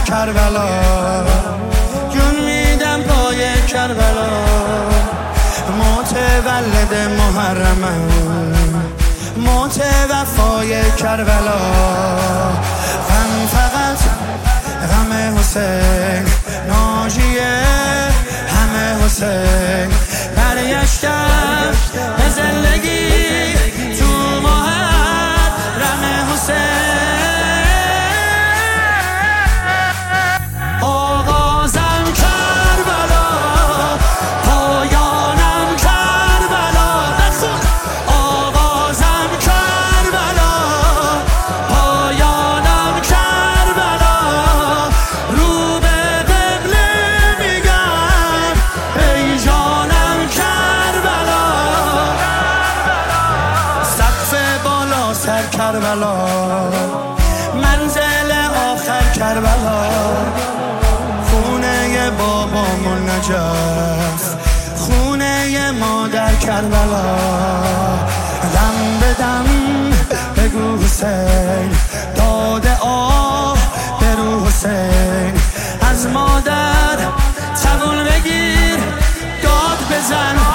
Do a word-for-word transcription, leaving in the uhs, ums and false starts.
کربلا، جون میدم پای کربلا. متولد محرمم، متوفای کربلا. غم فقط غم حسین، ناجیه همه حسین. برگشتم به زندگی تو محرم حسین. آغازم کربلا، پایانم کربلا. آغازم کربلا، پایانم کربلا. رو به قبله میگم ای جانم کربلا. سقف بالا سر کربلا، منزل آخر کربلا. خونه بابامون نجف، خونه مادر کربلا. دم به دم بگو حسین، داد آه برو حسین. از مادر تبون بگیر، داد بزن